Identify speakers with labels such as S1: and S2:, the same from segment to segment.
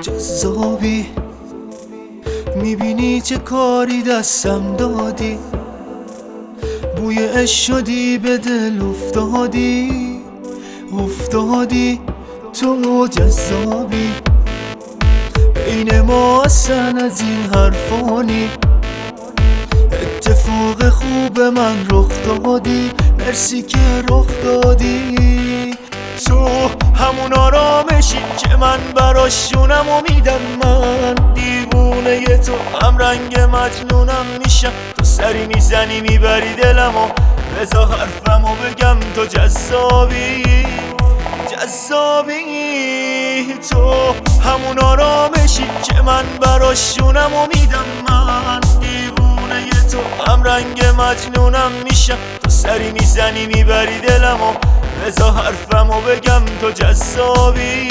S1: جذابی، میبینی چه کاری دستم دادی، بوی عشق شدی به دل افتادی تو جذابی. بین ما اصلا از این حرفانی، اتفاق خوب من رخ دادی، مرسی که رخ دادی. تو همون آرامشی که من براشونم و میدم، من دیوونه تو هم رنگ مجنونم میشم. تو سری میزنی میبری دلمو، بذار حرفمو بگم تو جذابی. تو همون آرامشی که من براشونم و میدم، من دیوونه تو هم رنگ مجنونم میشم. تو سری میزنی میبری دلمو، بذار حرفمو بگم تو جذابی.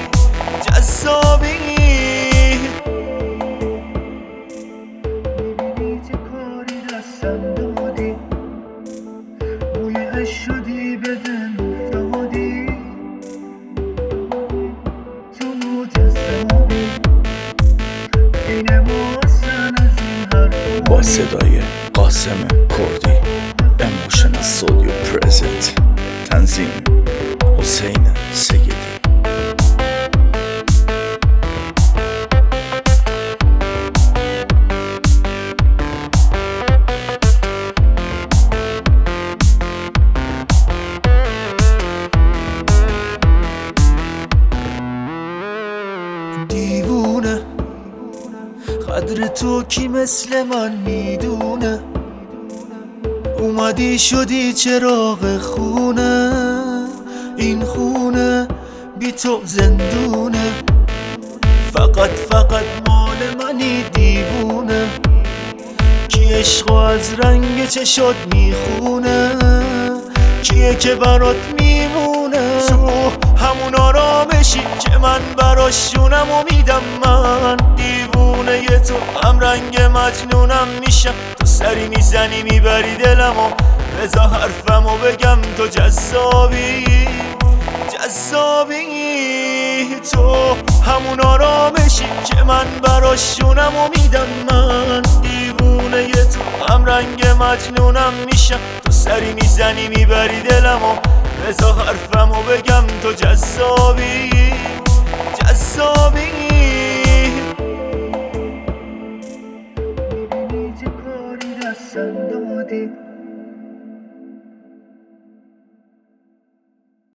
S1: میبینی چه کاری دستم دادی، بوی عشق شدی به دل افتادی تو جذابی. این ما اصلا از این حرفانی.
S2: با صدای قاسم کردی، اموشنال استودیو پرزنت، تنظیم حسین سیدی.
S1: دیوونه قدر تو کی مثل من میدونه، اومدی شدی چراغ خونه، این خونه بی تو زندونه. فقط مال منی دیوونه، کی عشقو از رنگ چشات میخونه، کیه که برات میمونه. تو همون آرامشی که من براشونم و میدم، من دیوونه تو هم رنگ مجنونم میشم. تو سری میزنی میبری دلمو، بذار حرفمو بگم تو جذابی. تو همون آرامشی که من براشونم و میدم، من دیوونه تو هم رنگ مجنونم میشم. تو سری میزنی میبری دلمو، بذار حرفمو بگم تو جذابی. میبینی چه کاری دستم دادی،